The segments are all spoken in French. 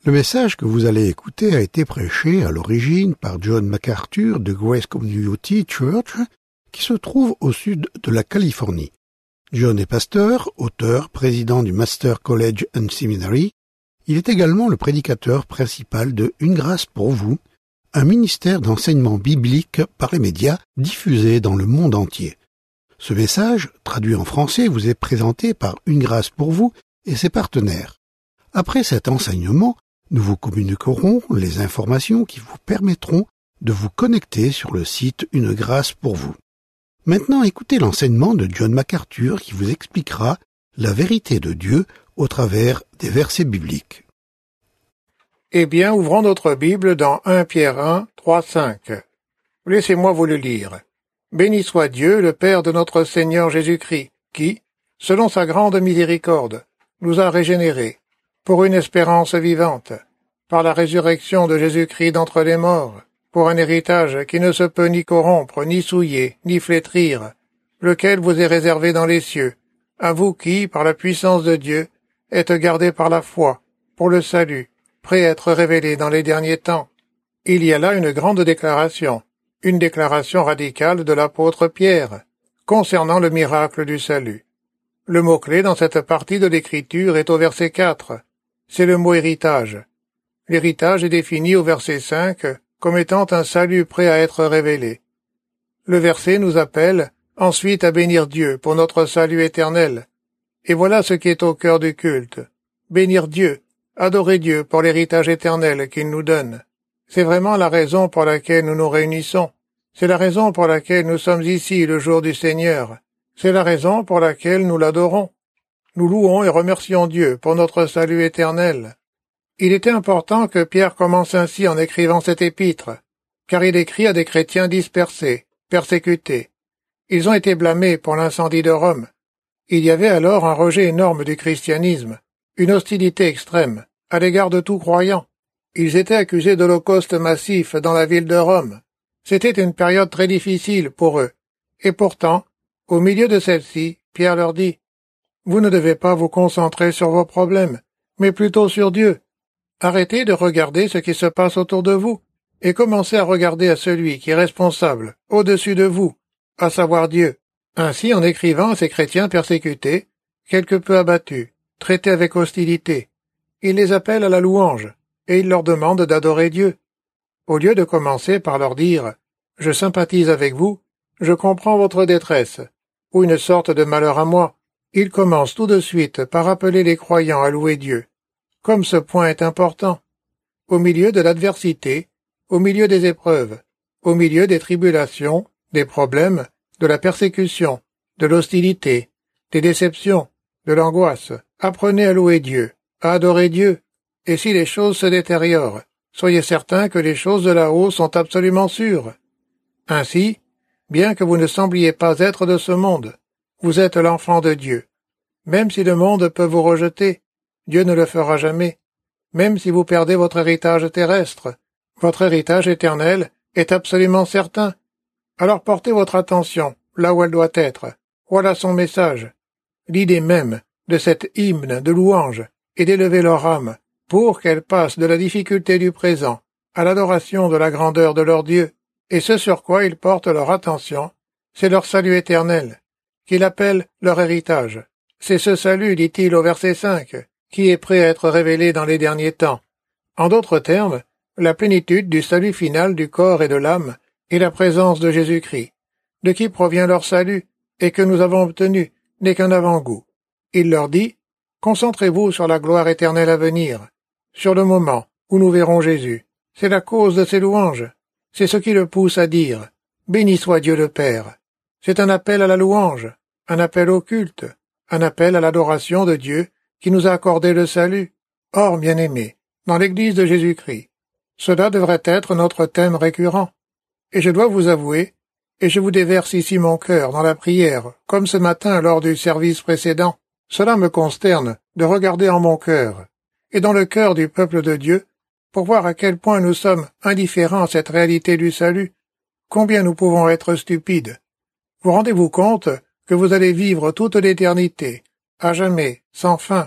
Le message que vous allez écouter a été prêché à l'origine par John MacArthur de Grace Community Church, qui se trouve au sud de la Californie. John est pasteur, auteur, président du Master College and Seminary. Il est également le prédicateur principal de Une grâce pour vous, un ministère d'enseignement biblique par les médias diffusé dans le monde entier. Ce message, traduit en français, vous est présenté par Une grâce pour vous et ses partenaires. Après cet enseignement, nous vous communiquerons les informations qui vous permettront de vous connecter sur le site Une grâce pour vous. Maintenant, écoutez l'enseignement de John MacArthur qui vous expliquera la vérité de Dieu au travers des versets bibliques. Eh bien, ouvrons notre Bible dans 1 Pierre 1, 3, 5. Laissez-moi vous le lire. Béni soit Dieu, le Père de notre Seigneur Jésus-Christ, qui, selon sa grande miséricorde, nous a régénérés, pour une espérance vivante, par la résurrection de Jésus-Christ d'entre les morts, pour un héritage qui ne se peut ni corrompre, ni souiller, ni flétrir, lequel vous est réservé dans les cieux, à vous qui, par la puissance de Dieu, êtes gardés par la foi, pour le salut, prêt à être révélé dans les derniers temps. Il y a là une grande déclaration, une déclaration radicale de l'apôtre Pierre, concernant le miracle du salut. Le mot-clé dans cette partie de l'Écriture est au verset 4. C'est le mot héritage. L'héritage est défini au verset 5 comme étant un salut prêt à être révélé. Le verset nous appelle ensuite à bénir Dieu pour notre salut éternel. Et voilà ce qui est au cœur du culte. Bénir Dieu, adorer Dieu pour l'héritage éternel qu'il nous donne. C'est vraiment la raison pour laquelle nous nous réunissons. C'est la raison pour laquelle nous sommes ici le jour du Seigneur. C'est la raison pour laquelle nous l'adorons. Nous louons et remercions Dieu pour notre salut éternel. Il était important que Pierre commence ainsi en écrivant cet épître, car il écrit à des chrétiens dispersés, persécutés. Ils ont été blâmés pour l'incendie de Rome. Il y avait alors un rejet énorme du christianisme, une hostilité extrême, à l'égard de tout croyant. Ils étaient accusés d'holocauste massif dans la ville de Rome. C'était une période très difficile pour eux. Et pourtant, au milieu de celle-ci, Pierre leur dit, « Vous ne devez pas vous concentrer sur vos problèmes, mais plutôt sur Dieu. Arrêtez de regarder ce qui se passe autour de vous, et commencez à regarder à celui qui est responsable, au-dessus de vous, à savoir Dieu. » Ainsi, en écrivant à ces chrétiens persécutés, quelque peu abattus, traités avec hostilité, il les appelle à la louange, et il leur demande d'adorer Dieu. Au lieu de commencer par leur dire « Je sympathise avec vous, je comprends votre détresse », ou une sorte de malheur à moi, il commence tout de suite par appeler les croyants à louer Dieu. Comme ce point est important. Au milieu de l'adversité, au milieu des épreuves, au milieu des tribulations, des problèmes, de la persécution, de l'hostilité, des déceptions, de l'angoisse, apprenez à louer Dieu, à adorer Dieu, et si les choses se détériorent, soyez certains que les choses de là-haut sont absolument sûres. Ainsi, bien que vous ne sembliez pas être de ce monde, vous êtes l'enfant de Dieu. Même si le monde peut vous rejeter, Dieu ne le fera jamais. Même si vous perdez votre héritage terrestre, votre héritage éternel est absolument certain. Alors portez votre attention là où elle doit être. Voilà son message. L'idée même de cet hymne de louange est d'élever leur âme pour qu'elle passe de la difficulté du présent à l'adoration de la grandeur de leur Dieu. Et ce sur quoi ils portent leur attention, c'est leur salut éternel, qu'ils appellent leur héritage. C'est ce salut, dit-il au verset 5, qui est prêt à être révélé dans les derniers temps. En d'autres termes, la plénitude du salut final du corps et de l'âme est la présence de Jésus-Christ, de qui provient leur salut, et que nous avons obtenu n'est qu'un avant-goût. Il leur dit, concentrez-vous sur la gloire éternelle à venir, sur le moment où nous verrons Jésus. C'est la cause de ces louanges. C'est ce qui le pousse à dire, béni soit Dieu le Père. C'est un appel à la louange, un appel au culte, un appel à l'adoration de Dieu qui nous a accordé le salut. Or, bien-aimés, dans l'Église de Jésus-Christ, cela devrait être notre thème récurrent. Et je dois vous avouer, et je vous déverse ici mon cœur dans la prière, comme ce matin lors du service précédent, cela me consterne de regarder en mon cœur, et dans le cœur du peuple de Dieu, pour voir à quel point nous sommes indifférents à cette réalité du salut, combien nous pouvons être stupides. Vous rendez-vous compte que vous allez vivre toute l'éternité, à jamais, sans fin,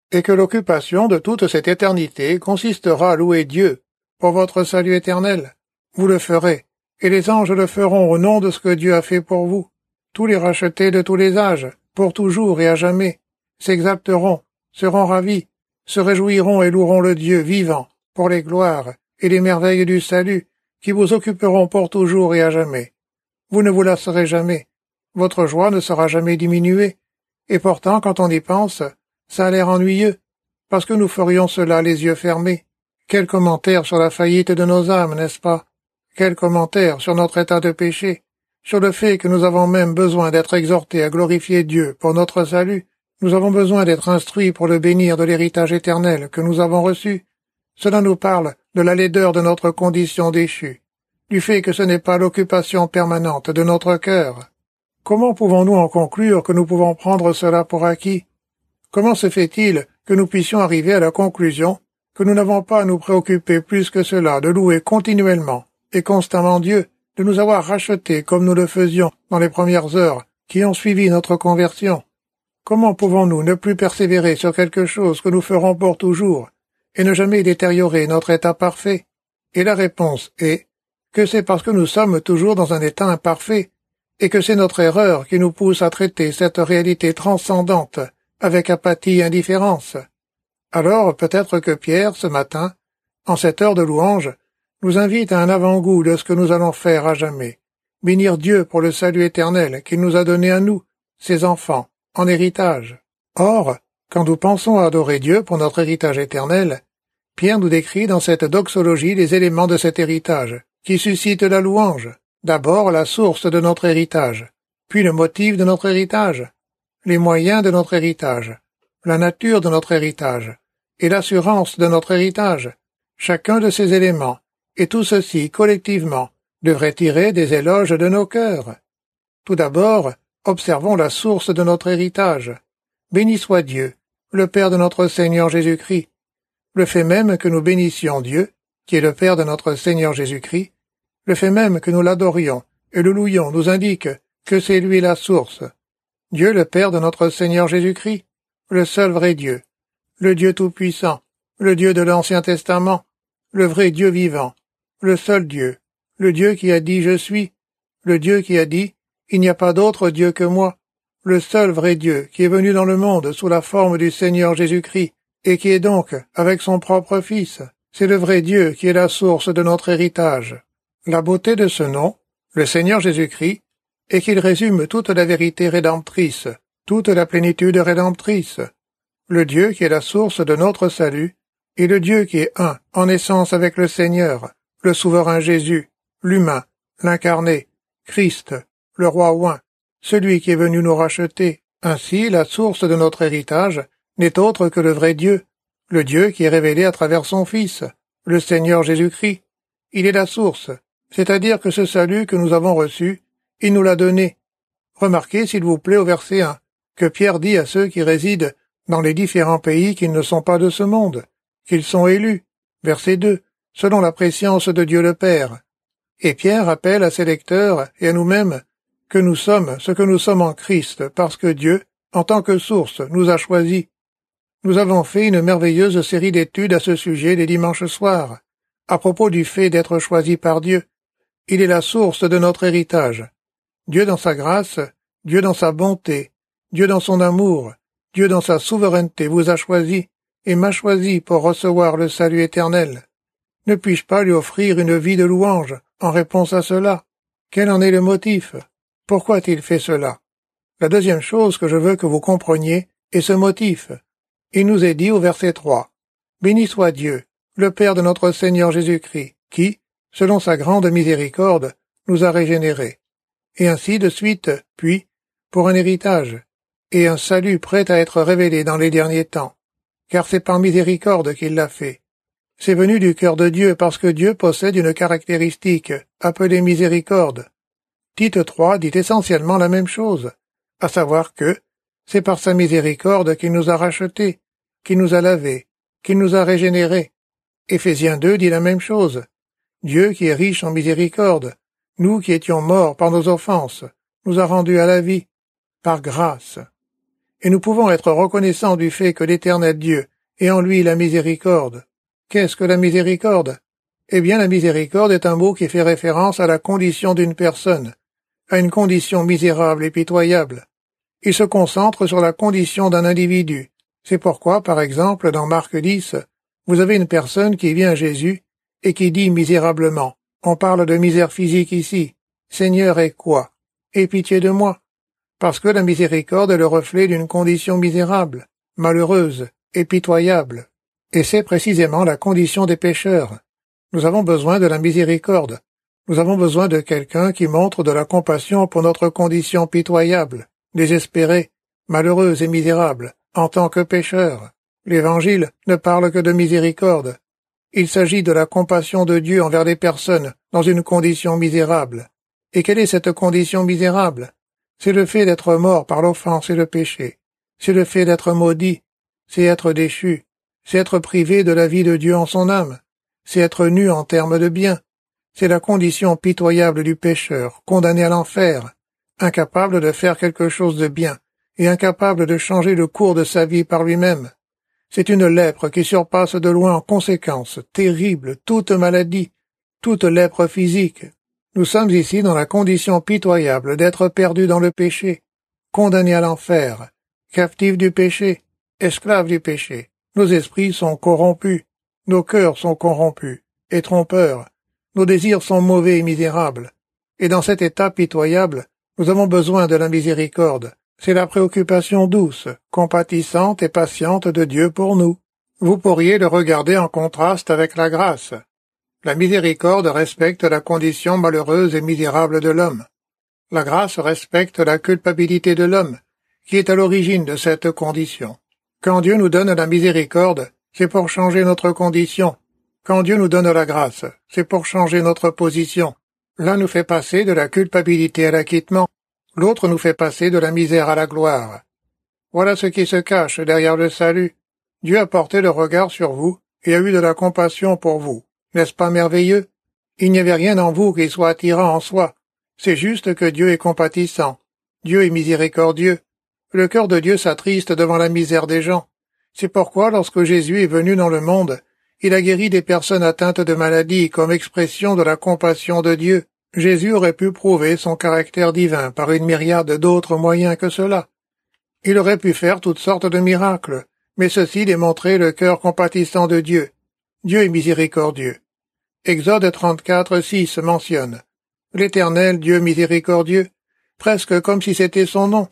et que l'occupation de toute cette éternité consistera à louer Dieu pour votre salut éternel. Vous le ferez, et les anges le feront au nom de ce que Dieu a fait pour vous. Tous les rachetés de tous les âges, pour toujours et à jamais, s'exalteront, seront ravis, se réjouiront et loueront le Dieu vivant pour les gloires et les merveilles du salut qui vous occuperont pour toujours et à jamais. Vous ne vous lasserez jamais, votre joie ne sera jamais diminuée, et pourtant, quand on y pense, ça a l'air ennuyeux, parce que nous ferions cela les yeux fermés. Quel commentaire sur la faillite de nos âmes, n'est-ce pas? Quel commentaire sur notre état de péché, sur le fait que nous avons même besoin d'être exhortés à glorifier Dieu pour notre salut. Nous avons besoin d'être instruits pour le bénir de l'héritage éternel que nous avons reçu. Cela nous parle de la laideur de notre condition déchue, du fait que ce n'est pas l'occupation permanente de notre cœur. Comment pouvons-nous en conclure que nous pouvons prendre cela pour acquis? Comment se fait-il que nous puissions arriver à la conclusion que nous n'avons pas à nous préoccuper plus que cela de louer continuellement et constamment Dieu, de nous avoir rachetés comme nous le faisions dans les premières heures qui ont suivi notre conversion? Comment pouvons-nous ne plus persévérer sur quelque chose que nous ferons pour toujours et ne jamais détériorer notre état parfait? Et la réponse est que c'est parce que nous sommes toujours dans un état imparfait et que c'est notre erreur qui nous pousse à traiter cette réalité transcendante avec apathie et indifférence. Alors peut-être que Pierre, ce matin, en cette heure de louange, nous invite à un avant-goût de ce que nous allons faire à jamais, bénir Dieu pour le salut éternel qu'il nous a donné à nous, ses enfants, en héritage. Or, quand nous pensons à adorer Dieu pour notre héritage éternel, Pierre nous décrit dans cette doxologie les éléments de cet héritage, qui suscite la louange. D'abord la source de notre héritage, puis le motif de notre héritage, les moyens de notre héritage, la nature de notre héritage, et l'assurance de notre héritage. Chacun de ces éléments, et tout ceci collectivement, devrait tirer des éloges de nos cœurs. Tout d'abord, observons la source de notre héritage. Béni soit Dieu, le Père de notre Seigneur Jésus-Christ. Le fait même que nous bénissions Dieu, qui est le Père de notre Seigneur Jésus-Christ, le fait même que nous l'adorions et le louions nous indique que c'est lui la source. Dieu le Père de notre Seigneur Jésus-Christ, le seul vrai Dieu, le Dieu tout-puissant, le Dieu de l'Ancien Testament, le vrai Dieu vivant, le seul Dieu, le Dieu qui a dit « Je suis », le Dieu qui a dit « Il n'y a pas d'autre Dieu que moi », le seul vrai Dieu qui est venu dans le monde sous la forme du Seigneur Jésus-Christ et qui est donc avec son propre Fils. C'est le vrai Dieu qui est la source de notre héritage. La beauté de ce nom, le Seigneur Jésus-Christ, est qu'il résume toute la vérité rédemptrice, toute la plénitude rédemptrice. Le Dieu qui est la source de notre salut, et le Dieu qui est un en essence avec le Seigneur, le souverain Jésus, l'humain, l'incarné, Christ, le roi oint, celui qui est venu nous racheter. Ainsi, la source de notre héritage n'est autre que le vrai Dieu, le Dieu qui est révélé à travers son Fils, le Seigneur Jésus-Christ. Il est la source, c'est-à-dire que ce salut que nous avons reçu, il nous l'a donné. Remarquez, s'il vous plaît, au verset 1, que Pierre dit à ceux qui résident dans les différents pays qu'ils ne sont pas de ce monde, qu'ils sont élus. Verset 2, selon la préscience de Dieu le Père. Et Pierre rappelle à ses lecteurs et à nous-mêmes que nous sommes ce que nous sommes en Christ, parce que Dieu, en tant que source, nous a choisis. Nous avons fait une merveilleuse série d'études à ce sujet les dimanches soirs, à propos du fait d'être choisi par Dieu. Il est la source de notre héritage. Dieu dans sa grâce, Dieu dans sa bonté, Dieu dans son amour, Dieu dans sa souveraineté vous a choisi et m'a choisi pour recevoir le salut éternel. Ne puis-je pas lui offrir une vie de louange en réponse à cela? Quel en est le motif? Pourquoi a-t-il fait cela? La deuxième chose que je veux que vous compreniez est ce motif. Il nous est dit au verset 3, « Béni soit Dieu, le Père de notre Seigneur Jésus-Christ, qui, selon sa grande miséricorde, nous a régénérés. » Et ainsi de suite, puis, pour un héritage, et un salut prêt à être révélé dans les derniers temps, car c'est par miséricorde qu'il l'a fait. C'est venu du cœur de Dieu parce que Dieu possède une caractéristique appelée miséricorde. Tite 3 dit essentiellement la même chose, à savoir que c'est par sa miséricorde qu'il nous a rachetés, qu'il nous a lavés, qu'il nous a régénérés. Éphésiens 2 dit la même chose. Dieu qui est riche en miséricorde, nous qui étions morts par nos offenses, nous a rendus à la vie, par grâce. et nous pouvons être reconnaissants du fait que l'Éternel Dieu est en lui la miséricorde. Qu'est-ce que la miséricorde? Eh bien, la miséricorde est un mot qui fait référence à la condition d'une personne, à une condition misérable et pitoyable. Il se concentre sur la condition d'un individu. C'est pourquoi, par exemple, dans Marc 10, vous avez une personne qui vient à Jésus et qui dit misérablement. On parle de misère physique ici. Seigneur, aie quoi? Aie pitié de moi. Parce que la miséricorde est le reflet d'une condition misérable, malheureuse et pitoyable. Et c'est précisément la condition des pécheurs. Nous avons besoin de la miséricorde. Nous avons besoin de quelqu'un qui montre de la compassion pour notre condition pitoyable, désespérée, malheureuse et misérable, en tant que pécheurs. L'Évangile ne parle que de miséricorde. Il s'agit de la compassion de Dieu envers les personnes dans une condition misérable. Et quelle est cette condition misérable? C'est le fait d'être mort par l'offense et le péché. C'est le fait d'être maudit. C'est être déchu. C'est être privé de la vie de Dieu en son âme. C'est être nu en termes de bien. C'est la condition pitoyable du pécheur, condamné à l'enfer, incapable de faire quelque chose de bien et incapable de changer le cours de sa vie par lui-même. C'est une lèpre qui surpasse de loin en conséquences terribles toute maladie, toute lèpre physique. Nous sommes ici dans la condition pitoyable d'être perdus dans le péché, condamnés à l'enfer, captifs du péché, esclaves du péché. Nos esprits sont corrompus, nos cœurs sont corrompus et trompeurs, nos désirs sont mauvais et misérables. Et dans cet état pitoyable, nous avons besoin de la miséricorde. C'est la préoccupation douce, compatissante et patiente de Dieu pour nous. Vous pourriez le regarder en contraste avec la grâce. La miséricorde respecte la condition malheureuse et misérable de l'homme. La grâce respecte la culpabilité de l'homme, qui est à l'origine de cette condition. Quand Dieu nous donne la miséricorde, c'est pour changer notre condition. Quand Dieu nous donne la grâce, c'est pour changer notre position. L'un nous fait passer de la culpabilité à l'acquittement, l'autre nous fait passer de la misère à la gloire. Voilà ce qui se cache derrière le salut. Dieu a porté le regard sur vous et a eu de la compassion pour vous. N'est-ce pas merveilleux? Il n'y avait rien en vous qui soit attirant en soi. C'est juste que Dieu est compatissant. Dieu est miséricordieux. Le cœur de Dieu s'attriste devant la misère des gens. C'est pourquoi, lorsque Jésus est venu dans le monde, il a guéri des personnes atteintes de maladies comme expression de la compassion de Dieu. Jésus aurait pu prouver son caractère divin par une myriade d'autres moyens que cela. Il aurait pu faire toutes sortes de miracles, mais ceci démontrait le cœur compatissant de Dieu. Dieu est miséricordieux. Exode 34:6 mentionne « L'Éternel, Dieu miséricordieux », presque comme si c'était son nom.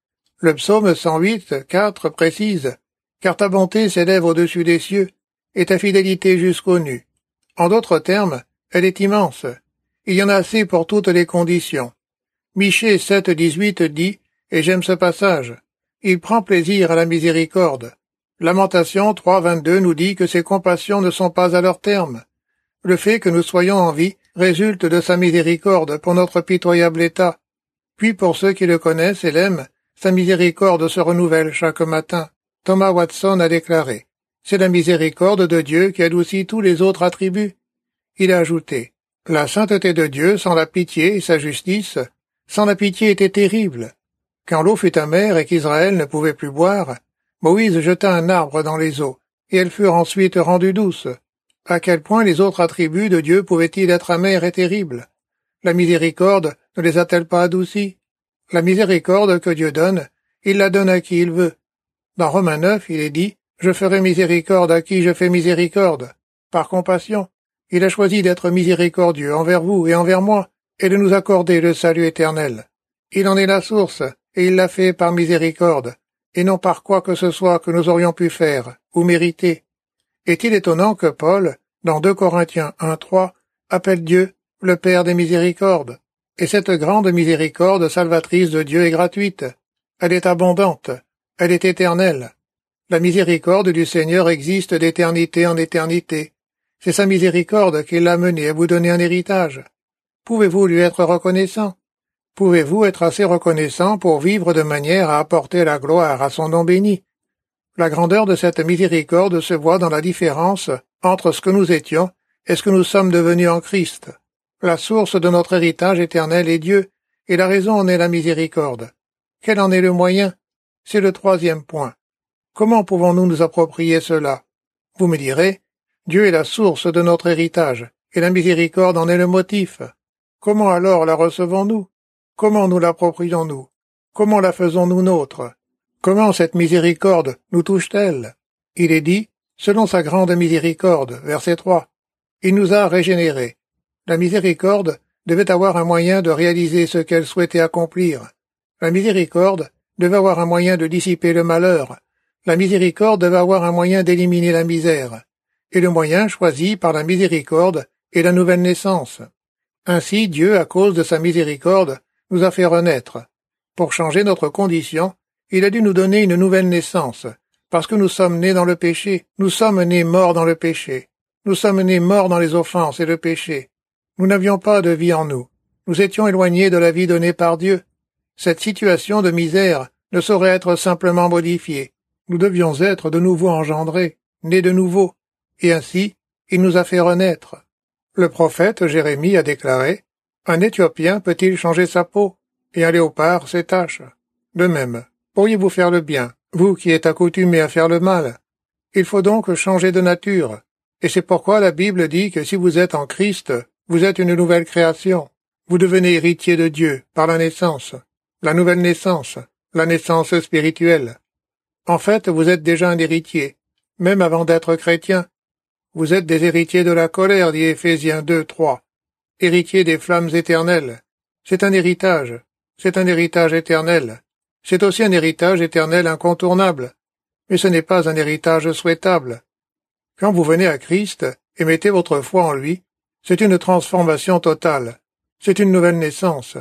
Le psaume 108:4 précise « Car ta bonté s'élève au-dessus des cieux, et ta fidélité jusqu'aux nues. » En d'autres termes, elle est immense. Il y en a assez pour toutes les conditions. Michée 7:18 dit, et j'aime ce passage, « Il prend plaisir à la miséricorde. » Lamentation 3:22 nous dit que ses compassions ne sont pas à leur terme. Le fait que nous soyons en vie résulte de sa miséricorde pour notre pitoyable état. Puis pour ceux qui le connaissent et l'aiment, sa miséricorde se renouvelle chaque matin. Thomas Watson a déclaré, « C'est la miséricorde de Dieu qui adoucit tous les autres attributs. » Il a ajouté, « La sainteté de Dieu sans la pitié et sa justice, sans la pitié était terrible. Quand l'eau fut amère et qu'Israël ne pouvait plus boire, Moïse jeta un arbre dans les eaux, et elles furent ensuite rendues douces. À quel point les autres attributs de Dieu pouvaient-ils être amers et terribles? La miséricorde ne les a-t-elle pas adoucis? La miséricorde que Dieu donne, il la donne à qui il veut. Dans Romains 9, il est dit, « Je ferai miséricorde à qui je fais miséricorde. » Par compassion, il a choisi d'être miséricordieux envers vous et envers moi, et de nous accorder le salut éternel. Il en est la source, et il l'a fait par miséricorde, et non par quoi que ce soit que nous aurions pu faire, ou mériter. Est-il étonnant que Paul, dans 2 Corinthiens 1:3, appelle Dieu le Père des miséricordes? Et cette grande miséricorde salvatrice de Dieu est gratuite. Elle est abondante. Elle est éternelle. La miséricorde du Seigneur existe d'éternité en éternité. C'est sa miséricorde qui l'a mené à vous donner un héritage. Pouvez-vous lui être reconnaissant? Pouvez-vous être assez reconnaissant pour vivre de manière à apporter la gloire à son nom béni? La grandeur de cette miséricorde se voit dans la différence entre ce que nous étions et ce que nous sommes devenus en Christ. La source de notre héritage éternel est Dieu, et la raison en est la miséricorde. Quel en est le moyen? C'est le troisième point. Comment pouvons-nous nous approprier cela? Vous me direz, Dieu est la source de notre héritage, et la miséricorde en est le motif. Comment alors la recevons-nous? Comment nous l'approprions-nous? Comment la faisons-nous nôtre? Comment cette miséricorde nous touche-t-elle? Il est dit, selon sa grande miséricorde, verset 3. Il nous a régénérés. La miséricorde devait avoir un moyen de réaliser ce qu'elle souhaitait accomplir. La miséricorde devait avoir un moyen de dissiper le malheur. La miséricorde devait avoir un moyen d'éliminer la misère. Et le moyen choisi par la miséricorde est la nouvelle naissance. Ainsi, Dieu, à cause de sa miséricorde, nous a fait renaître. Pour changer notre condition, il a dû nous donner une nouvelle naissance, parce que nous sommes nés dans le péché, nous sommes nés morts dans le péché, nous sommes nés morts dans les offenses et le péché. Nous n'avions pas de vie en nous, nous étions éloignés de la vie donnée par Dieu. Cette situation de misère ne saurait être simplement modifiée. Nous devions être de nouveau engendrés, nés de nouveau, et ainsi, il nous a fait renaître. Le prophète Jérémie a déclaré, « Un Éthiopien peut-il changer sa peau, et un léopard ses taches? De même, pourriez-vous faire le bien, vous qui êtes accoutumés à faire le mal? Il faut donc changer de nature, et c'est pourquoi la Bible dit que si vous êtes en Christ, vous êtes une nouvelle création. Vous devenez héritier de Dieu par la naissance, la nouvelle naissance, la naissance spirituelle. En fait, vous êtes déjà un héritier, même avant d'être chrétien. Vous êtes des héritiers de la colère, dit Éphésiens 2, 3. Héritiers des flammes éternelles. C'est un héritage éternel. C'est aussi un héritage éternel incontournable. Mais ce n'est pas un héritage souhaitable. Quand vous venez à Christ et mettez votre foi en lui, c'est une transformation totale. C'est une nouvelle naissance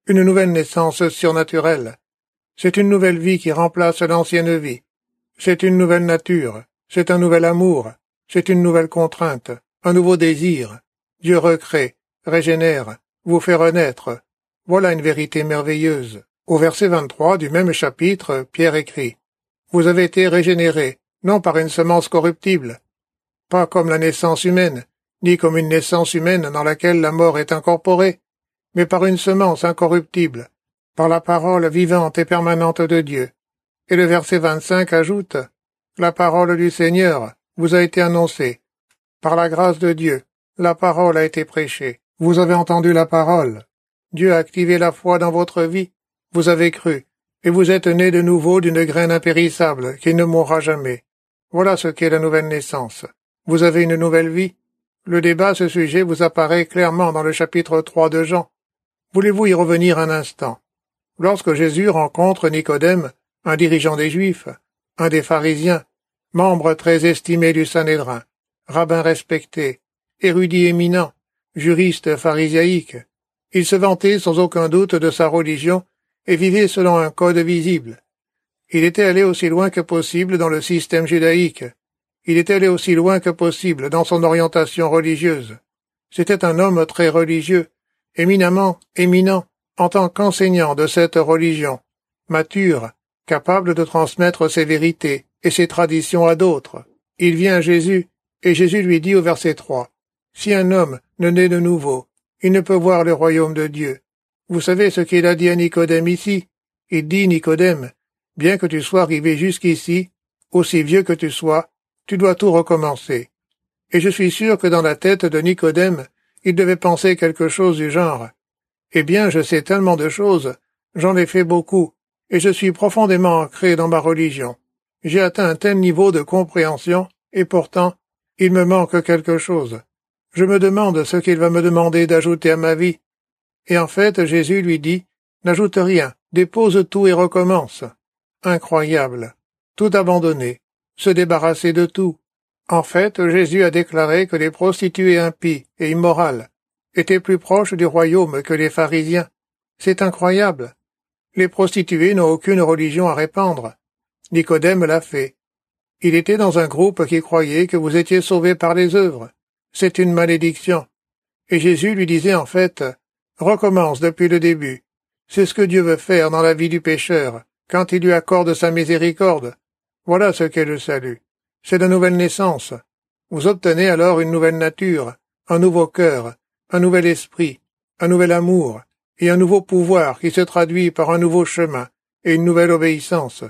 surnaturelle. C'est une nouvelle vie qui remplace l'ancienne vie. C'est une nouvelle nature, c'est un nouvel amour, c'est une nouvelle contrainte, un nouveau désir. Dieu recrée, régénère, vous fait renaître. Voilà une vérité merveilleuse. Au verset 23 du même chapitre, Pierre écrit, « Vous avez été régénérés, non par une semence corruptible, pas comme la naissance humaine, ni comme une naissance humaine dans laquelle la mort est incorporée, mais par une semence incorruptible, par la parole vivante et permanente de Dieu. » Et le verset 25 ajoute, « La parole du Seigneur vous a été annoncée. Par la grâce de Dieu, la parole a été prêchée. Vous avez entendu la parole. Dieu a activé la foi dans votre vie. Vous avez cru, et vous êtes nés de nouveau d'une graine impérissable qui ne mourra jamais. Voilà ce qu'est la nouvelle naissance. Vous avez une nouvelle vie. Le débat à ce sujet vous apparaît clairement dans le chapitre 3 de Jean. Voulez-vous y revenir un instant? Lorsque Jésus rencontre Nicodème, un dirigeant des Juifs, un des pharisiens, membre très estimé du Sanhédrin, rabbin respecté, érudit éminent, juriste pharisaïque, il se vantait sans aucun doute de sa religion et vivait selon un code visible. Il était allé aussi loin que possible dans le système judaïque. Il était allé aussi loin que possible dans son orientation religieuse. C'était un homme très religieux, éminemment éminent en tant qu'enseignant de cette religion, mature, capable de transmettre ses vérités et ses traditions à d'autres. Il vient à Jésus, et Jésus lui dit au verset 3, « Si un homme ne naît de nouveau, il ne peut voir le royaume de Dieu. » Vous savez ce qu'il a dit à Nicodème ici? Il dit, Nicodème, « Bien que tu sois arrivé jusqu'ici, aussi vieux que tu sois, tu dois tout recommencer. » Et je suis sûr que dans la tête de Nicodème, il devait penser quelque chose du genre. « Eh bien, je sais tellement de choses, j'en ai fait beaucoup, et je suis profondément ancré dans ma religion. J'ai atteint un tel niveau de compréhension, et pourtant, il me manque quelque chose. Je me demande ce qu'il va me demander d'ajouter à ma vie. » Et en fait, Jésus lui dit, « N'ajoute rien, dépose tout et recommence. » Incroyable. Tout abandonner, se débarrasser de tout. En fait, Jésus a déclaré que les prostituées impies et immorales étaient plus proches du royaume que les pharisiens. C'est incroyable. Les prostituées n'ont aucune religion à répandre. Nicodème l'a fait. Il était dans un groupe qui croyait que vous étiez sauvés par les œuvres. C'est une malédiction. Et Jésus lui disait en fait, « Recommence depuis le début. C'est ce que Dieu veut faire dans la vie du pécheur, quand il lui accorde sa miséricorde. Voilà ce qu'est le salut. C'est la nouvelle naissance. Vous obtenez alors une nouvelle nature, un nouveau cœur, un nouvel esprit, un nouvel amour, et un nouveau pouvoir qui se traduit par un nouveau chemin et une nouvelle obéissance.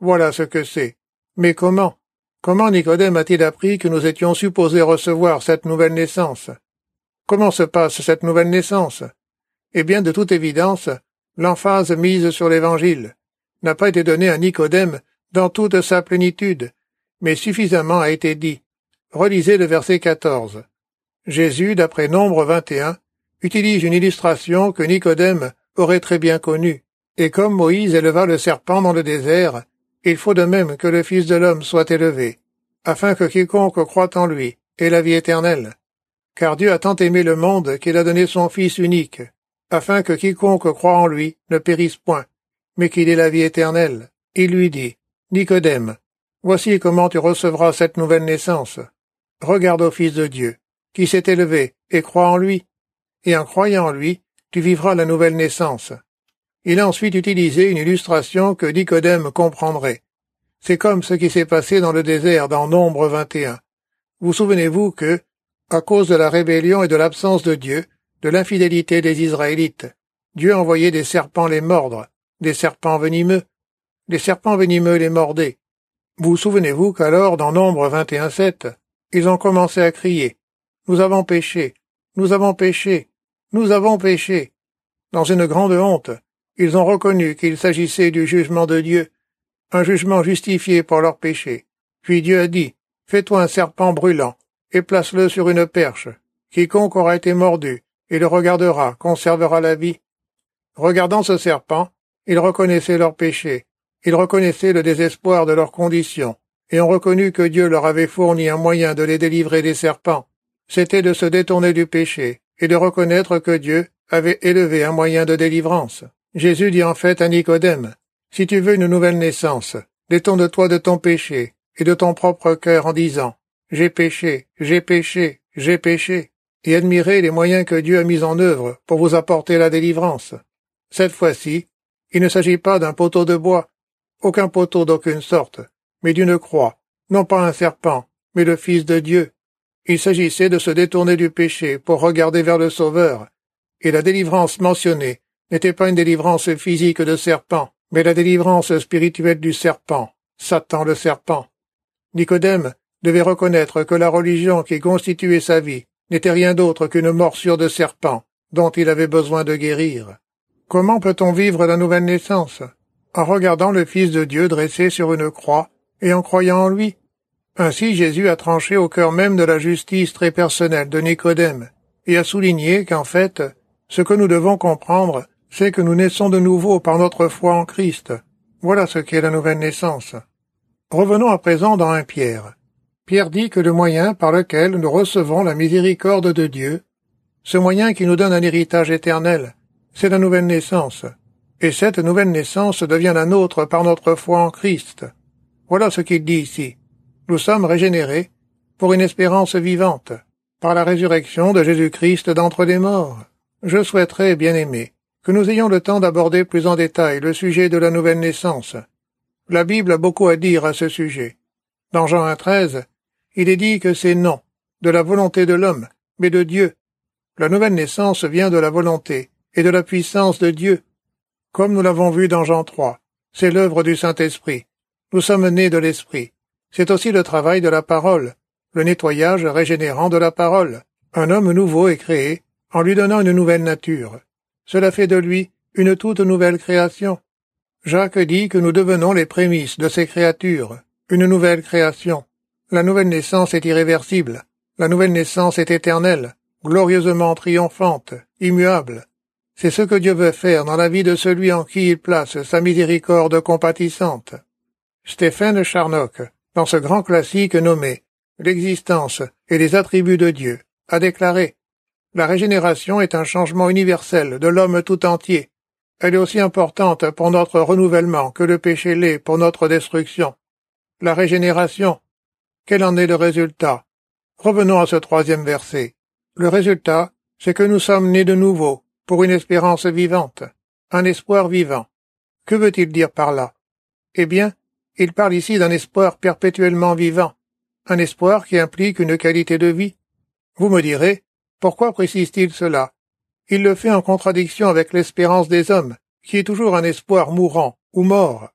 Voilà ce que c'est. Mais comment? Comment Nicodème a-t-il appris que nous étions supposés recevoir cette nouvelle naissance? Comment se passe cette nouvelle naissance? Eh bien, de toute évidence, l'emphase mise sur l'Évangile n'a pas été donnée à Nicodème dans toute sa plénitude, mais suffisamment a été dit. Relisez le verset 14. Jésus, d'après Nombre 21, utilise une illustration que Nicodème aurait très bien connue. Et comme Moïse éleva le serpent dans le désert, il faut de même que le Fils de l'homme soit élevé, afin que quiconque croit en lui ait la vie éternelle. Car Dieu a tant aimé le monde qu'il a donné son Fils unique, afin que quiconque croit en lui ne périsse point, mais qu'il ait la vie éternelle. Il lui dit, Nicodème, voici comment tu recevras cette nouvelle naissance. Regarde au Fils de Dieu, qui s'est élevé, et crois en lui. Et en croyant en lui, tu vivras la nouvelle naissance. Il a ensuite utilisé une illustration que Nicodème comprendrait. C'est comme ce qui s'est passé dans le désert dans Nombre 21. Vous souvenez-vous que, à cause de la rébellion et de l'absence de Dieu, de l'infidélité des Israélites, Dieu envoyait des serpents les mordre, des serpents venimeux. Les serpents venimeux les mordaient. Vous souvenez-vous qu'alors, dans Nombre 21:7, ils ont commencé à crier « Nous avons péché, nous avons péché, nous avons péché ». Dans une grande honte, ils ont reconnu qu'il s'agissait du jugement de Dieu, un jugement justifié pour leur péché. Puis Dieu a dit « Fais-toi un serpent brûlant, et place-le sur une perche. Quiconque aura été mordu, et le regardera, conservera la vie. » Regardant ce serpent, ils reconnaissaient leur péché, ils reconnaissaient le désespoir de leur condition, et ont reconnu que Dieu leur avait fourni un moyen de les délivrer des serpents. C'était de se détourner du péché, et de reconnaître que Dieu avait élevé un moyen de délivrance. Jésus dit en fait à Nicodème, « Si tu veux une nouvelle naissance, détourne-toi de ton péché et de ton propre cœur en disant, « J'ai péché, j'ai péché, j'ai péché », et admirez les moyens que Dieu a mis en œuvre pour vous apporter la délivrance. Cette fois-ci, il ne s'agit pas d'un poteau de bois, aucun poteau d'aucune sorte, mais d'une croix, non pas un serpent, mais le Fils de Dieu. Il s'agissait de se détourner du péché pour regarder vers le Sauveur, et la délivrance mentionnée n'était pas une délivrance physique de serpent, mais la délivrance spirituelle du serpent, Satan le serpent. Nicodème devait reconnaître que la religion qui constituait sa vie n'était rien d'autre qu'une morsure de serpent dont il avait besoin de guérir. Comment peut-on vivre la nouvelle naissance? En regardant le Fils de Dieu dressé sur une croix et en croyant en lui. Ainsi Jésus a tranché au cœur même de la justice très personnelle de Nicodème et a souligné qu'en fait, ce que nous devons comprendre, c'est que nous naissons de nouveau par notre foi en Christ. Voilà ce qu'est la nouvelle naissance. Revenons à présent dans 1 Pierre. Pierre dit que le moyen par lequel nous recevons la miséricorde de Dieu, ce moyen qui nous donne un héritage éternel, c'est la nouvelle naissance. Et cette nouvelle naissance devient la nôtre par notre foi en Christ. Voilà ce qu'il dit ici. Nous sommes régénérés pour une espérance vivante, par la résurrection de Jésus-Christ d'entre les morts. Je souhaiterais, bien-aimés, que nous ayons le temps d'aborder plus en détail le sujet de la nouvelle naissance. La Bible a beaucoup à dire à ce sujet. Dans Jean 1,13, il est dit que c'est non, de la volonté de l'homme, mais de Dieu. La nouvelle naissance vient de la volonté et de la puissance de Dieu. Comme nous l'avons vu dans Jean 3, c'est l'œuvre du Saint-Esprit. Nous sommes nés de l'Esprit. C'est aussi le travail de la parole, le nettoyage régénérant de la parole. Un homme nouveau est créé en lui donnant une nouvelle nature. Cela fait de lui une toute nouvelle création. Jacques dit que nous devenons les prémices de ces créatures, une nouvelle création. La nouvelle naissance est irréversible. La nouvelle naissance est éternelle, glorieusement triomphante, immuable. C'est ce que Dieu veut faire dans la vie de celui en qui il place sa miséricorde compatissante. Stephen Charnock, dans ce grand classique nommé « L'existence et les attributs de Dieu », a déclaré « La régénération est un changement universel de l'homme tout entier. Elle est aussi importante pour notre renouvellement que le péché l'est pour notre destruction. La régénération, quel en est le résultat? Revenons à ce 3e verset. Le résultat, c'est que nous sommes nés de nouveau, pour une espérance vivante, un espoir vivant. Que veut-il dire par là? Eh bien, il parle ici d'un espoir perpétuellement vivant, un espoir qui implique une qualité de vie. Vous me direz, pourquoi précise-t-il cela? Il le fait en contradiction avec l'espérance des hommes, qui est toujours un espoir mourant ou mort.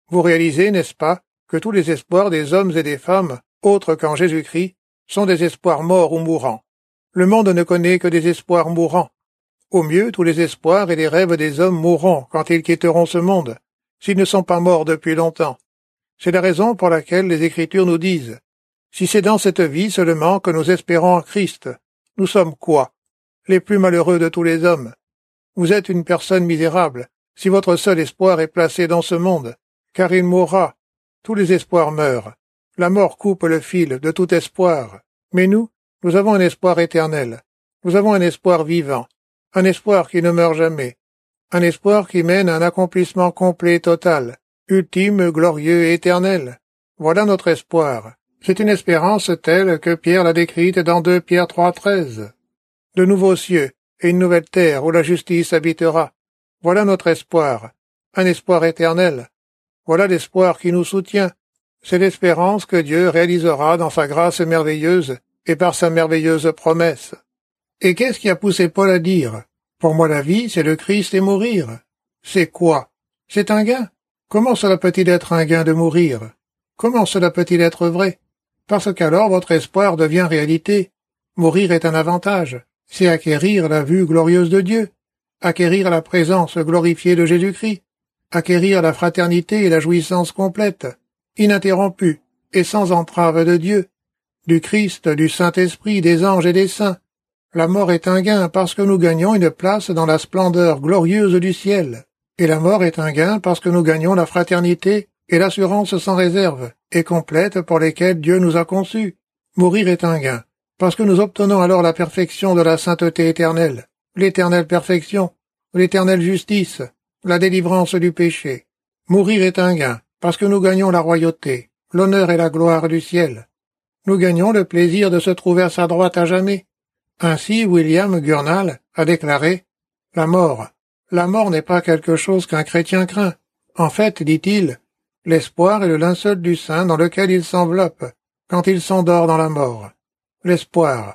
Vous réalisez, n'est-ce pas, que tous les espoirs des hommes et des femmes, autres qu'en Jésus-Christ, sont des espoirs morts ou mourants. Le monde ne connaît que des espoirs mourants. Au mieux, tous les espoirs et les rêves des hommes mourront quand ils quitteront ce monde, s'ils ne sont pas morts depuis longtemps. C'est la raison pour laquelle les Écritures nous disent « Si c'est dans cette vie seulement que nous espérons en Christ, nous sommes quoi? Les plus malheureux de tous les hommes. Vous êtes une personne misérable, si votre seul espoir est placé dans ce monde, car il mourra. Tous les espoirs meurent. La mort coupe le fil de tout espoir. Mais nous avons un espoir éternel. Nous avons un espoir vivant. Un espoir qui ne meurt jamais. Un espoir qui mène à un accomplissement complet et total, ultime, glorieux et éternel. Voilà notre espoir. C'est une espérance telle que Pierre l'a décrite dans 2 Pierre 3,13. De nouveaux cieux et une nouvelle terre où la justice habitera. Voilà notre espoir. Un espoir éternel. Voilà l'espoir qui nous soutient. C'est l'espérance que Dieu réalisera dans sa grâce merveilleuse et par sa merveilleuse promesse. Et qu'est-ce qui a poussé Paul à dire « Pour moi la vie, c'est le Christ et mourir ». C'est quoi? C'est un gain. Comment cela peut-il être un gain de mourir? Comment cela peut-il être vrai? Parce qu'alors votre espoir devient réalité. Mourir est un avantage. C'est acquérir la vue glorieuse de Dieu, acquérir la présence glorifiée de Jésus-Christ, acquérir la fraternité et la jouissance complète, ininterrompue et sans entrave de Dieu, du Christ, du Saint-Esprit, des anges et des saints. La mort est un gain parce que nous gagnons une place dans la splendeur glorieuse du ciel. Et la mort est un gain parce que nous gagnons la fraternité et l'assurance sans réserve et complète pour lesquelles Dieu nous a conçus. Mourir est un gain parce que nous obtenons alors la perfection de la sainteté éternelle, l'éternelle perfection, l'éternelle justice, la délivrance du péché. Mourir est un gain parce que nous gagnons la royauté, l'honneur et la gloire du ciel. Nous gagnons le plaisir de se trouver à sa droite à jamais. Ainsi, William Gurnall a déclaré « La mort n'est pas quelque chose qu'un chrétien craint. En fait, dit-il, l'espoir est le linceul du saint dans lequel il s'enveloppe quand il s'endort dans la mort. L'espoir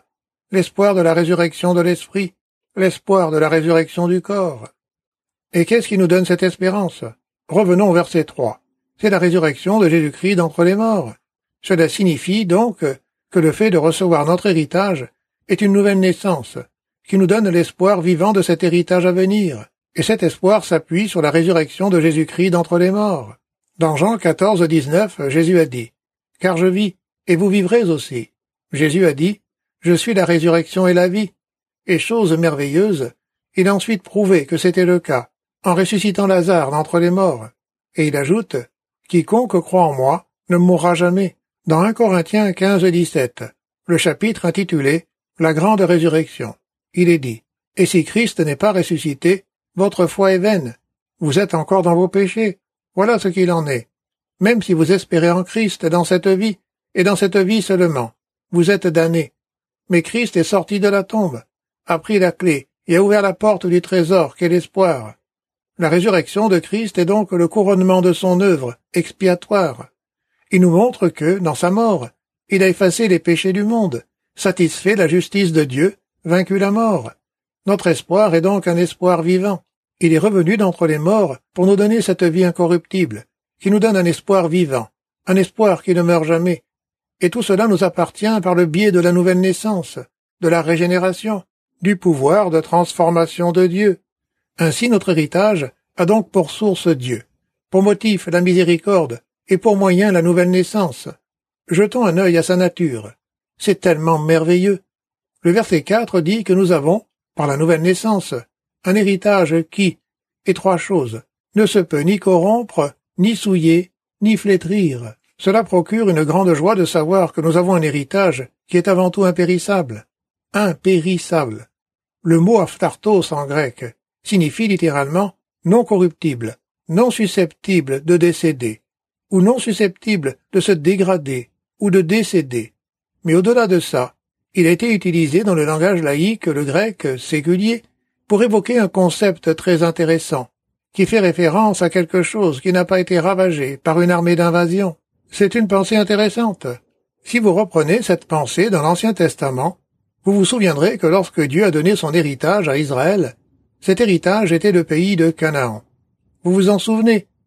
de la résurrection de l'esprit, l'espoir de la résurrection du corps. » Et qu'est-ce qui nous donne cette espérance? Revenons au verset 3. C'est la résurrection de Jésus-Christ d'entre les morts. Cela signifie donc que le fait de recevoir notre héritage est une nouvelle naissance, qui nous donne l'espoir vivant de cet héritage à venir, et cet espoir s'appuie sur la résurrection de Jésus-Christ d'entre les morts. Dans Jean 14:19, Jésus a dit « Car je vis, et vous vivrez aussi. » Jésus a dit « Je suis la résurrection et la vie. » Et chose merveilleuse, il a ensuite prouvé que c'était le cas, en ressuscitant Lazare d'entre les morts. Et il ajoute « Quiconque croit en moi ne mourra jamais. » Dans 1 Corinthiens 15:17, le chapitre intitulé La grande résurrection, il est dit « Et si Christ n'est pas ressuscité, votre foi est vaine. Vous êtes encore dans vos péchés. Voilà ce qu'il en est. Même si vous espérez en Christ dans cette vie, et dans cette vie seulement, vous êtes damnés. Mais Christ est sorti de la tombe, a pris la clé et a ouvert la porte du trésor qu'est l'espoir. La résurrection de Christ est donc le couronnement de son œuvre expiatoire. Il nous montre que, dans sa mort, il a effacé les péchés du monde, satisfait la justice de Dieu, vaincu la mort. Notre espoir est donc un espoir vivant. Il est revenu d'entre les morts pour nous donner cette vie incorruptible, qui nous donne un espoir vivant, un espoir qui ne meurt jamais. Et tout cela nous appartient par le biais de la nouvelle naissance, de la régénération, du pouvoir de transformation de Dieu. Ainsi notre héritage a donc pour source Dieu, pour motif la miséricorde et pour moyen la nouvelle naissance. Jetons un œil à sa nature. C'est tellement merveilleux. Le verset 4 dit que nous avons, par la nouvelle naissance, un héritage qui, et trois choses, ne se peut ni corrompre, ni souiller, ni flétrir. Cela procure une grande joie de savoir que nous avons un héritage qui est avant tout impérissable. Impérissable. Le mot aphthartos en grec signifie littéralement non corruptible, non susceptible de décéder, ou non susceptible de se dégrader ou de décéder. Mais au-delà de ça, il a été utilisé dans le langage laïque, le grec séculier, pour évoquer un concept très intéressant, qui fait référence à quelque chose qui n'a pas été ravagé par une armée d'invasion. C'est une pensée intéressante. Si vous reprenez cette pensée dans l'Ancien Testament, vous vous souviendrez que lorsque Dieu a donné son héritage à Israël, cet héritage était le pays de Canaan. Vous vous en souvenez?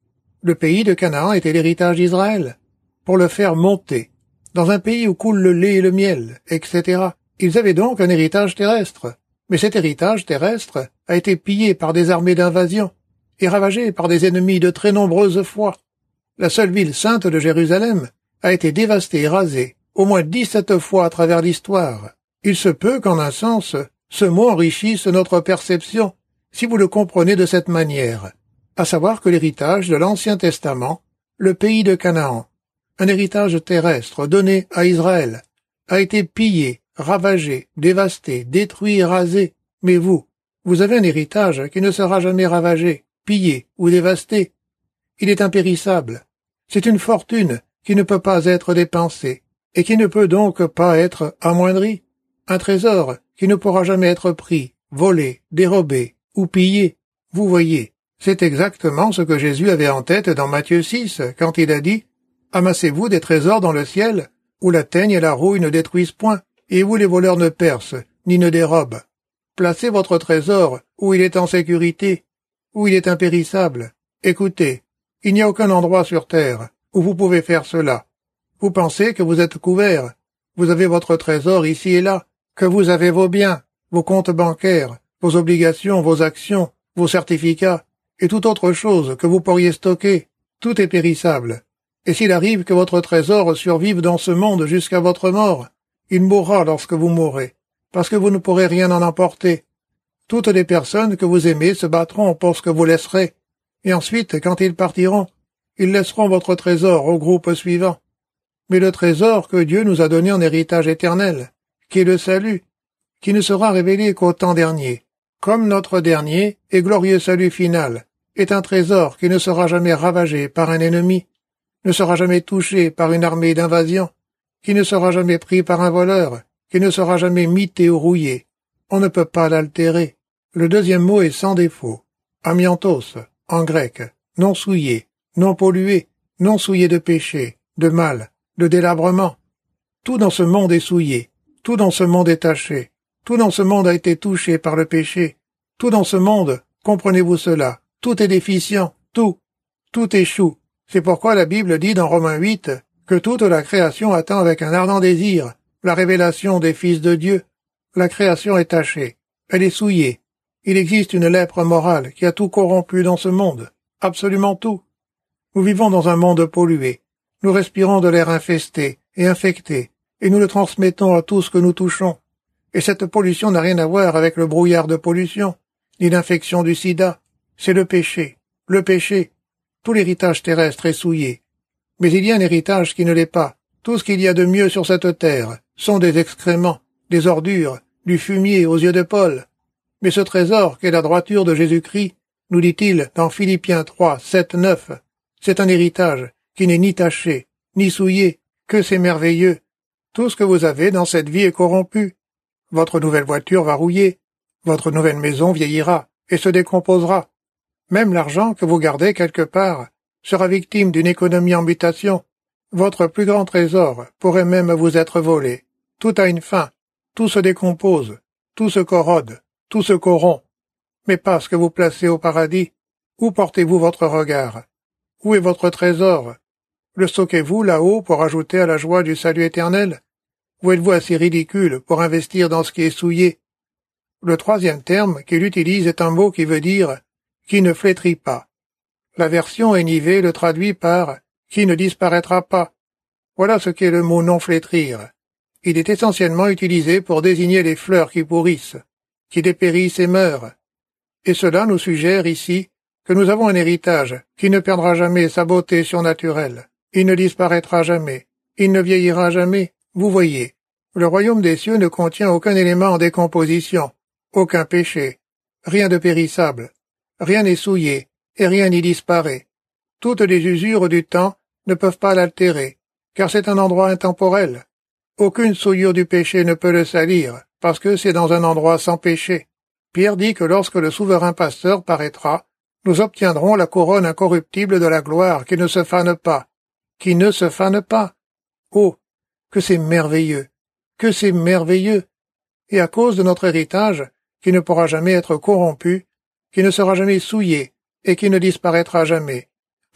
Le pays de Canaan était l'héritage d'Israël, pour le faire monter, dans un pays où coule le lait et le miel, etc. Ils avaient donc un héritage terrestre, mais cet héritage terrestre a été pillé par des armées d'invasion et ravagé par des ennemis de très nombreuses fois. La seule ville sainte de Jérusalem a été dévastée et rasée, au moins 17 fois à travers l'histoire. Il se peut qu'en un sens, ce mot enrichisse notre perception, si vous le comprenez de cette manière, à savoir que l'héritage de l'Ancien Testament, le pays de Canaan, un héritage terrestre donné à Israël, a été pillé, ravagé, dévasté, détruit et rasé. Mais vous avez un héritage qui ne sera jamais ravagé, pillé ou dévasté. Il est impérissable. C'est une fortune qui ne peut pas être dépensée, et qui ne peut donc pas être amoindrie. Un trésor qui ne pourra jamais être pris, volé, dérobé ou pillé. Vous voyez, c'est exactement ce que Jésus avait en tête dans Matthieu 6, quand il a dit « Amassez-vous des trésors dans le ciel, où la teigne et la rouille ne détruisent point, et où les voleurs ne percent, ni ne dérobent. Placez votre trésor où il est en sécurité, où il est impérissable. Écoutez, il n'y a aucun endroit sur terre où vous pouvez faire cela. Vous pensez que vous êtes couvert, vous avez votre trésor ici et là, que vous avez vos biens, vos comptes bancaires, vos obligations, vos actions, vos certificats, et toute autre chose que vous pourriez stocker. Tout est périssable. Et s'il arrive que votre trésor survive dans ce monde jusqu'à votre mort, il mourra lorsque vous mourrez, parce que vous ne pourrez rien en emporter. Toutes les personnes que vous aimez se battront pour ce que vous laisserez, et ensuite, quand ils partiront, ils laisseront votre trésor au groupe suivant. Mais le trésor que Dieu nous a donné en héritage éternel, qui est le salut, qui ne sera révélé qu'au temps dernier, comme notre dernier et glorieux salut final, est un trésor qui ne sera jamais ravagé par un ennemi, ne sera jamais touché par une armée d'invasion, qui ne sera jamais pris par un voleur, qui ne sera jamais mité ou rouillé. On ne peut pas l'altérer. Le deuxième mot est sans défaut. Amiantos, en grec, non souillé, non pollué, non souillé de péché, de mal, de délabrement. Tout dans ce monde est souillé, tout dans ce monde est taché, tout dans ce monde a été touché par le péché, tout dans ce monde, comprenez-vous cela, tout est déficient, tout échoue. C'est pourquoi la Bible dit dans Romains 8 que toute la création attend avec un ardent désir la révélation des fils de Dieu. La création est tachée, elle est souillée. Il existe une lèpre morale qui a tout corrompu dans ce monde, absolument tout. Nous vivons dans un monde pollué, nous respirons de l'air infesté et infecté, et nous le transmettons à tout ce que nous touchons. Et cette pollution n'a rien à voir avec le brouillard de pollution, ni l'infection du sida. C'est le péché. Le péché. Tout l'héritage terrestre est souillé. Mais il y a un héritage qui ne l'est pas. Tout ce qu'il y a de mieux sur cette terre sont des excréments, des ordures, du fumier aux yeux de Paul. Mais ce trésor qu'est la droiture de Jésus-Christ, nous dit-il dans Philippiens 3, 7, 9, c'est un héritage qui n'est ni taché, ni souillé, que c'est merveilleux. Tout ce que vous avez dans cette vie est corrompu. Votre nouvelle voiture va rouiller, votre nouvelle maison vieillira et se décomposera. Même l'argent que vous gardez quelque part sera victime d'une économie en mutation. Votre plus grand trésor pourrait même vous être volé. Tout a une fin, tout se décompose, tout se corrode, tout se corrompt. Mais pas ce que vous placez au paradis. Où portez-vous votre regard? Où est votre trésor? Le stockez-vous là-haut pour ajouter à la joie du salut éternel? Ou êtes-vous assez ridicule pour investir dans ce qui est souillé? Le troisième terme qu'il utilise est un mot qui veut dire « qui ne flétrit pas ». La version NIV le traduit par « qui ne disparaîtra pas ». Voilà ce qu'est le mot « non flétrir ». Il est essentiellement utilisé pour désigner les fleurs qui pourrissent, qui dépérissent et meurent. Et cela nous suggère ici que nous avons un héritage qui ne perdra jamais sa beauté surnaturelle. Il ne disparaîtra jamais, il ne vieillira jamais. Vous voyez, le royaume des cieux ne contient aucun élément en décomposition, aucun péché, rien de périssable, rien n'est souillé et rien n'y disparaît. Toutes les usures du temps ne peuvent pas l'altérer, car c'est un endroit intemporel. Aucune souillure du péché ne peut le salir, parce que c'est dans un endroit sans péché. Pierre dit que lorsque le souverain pasteur paraîtra, nous obtiendrons la couronne incorruptible de la gloire qui ne se fane pas. Qui ne se fane pas. Oh, que c'est merveilleux, que c'est merveilleux. Et à cause de notre héritage, qui ne pourra jamais être corrompu, qui ne sera jamais souillé et qui ne disparaîtra jamais,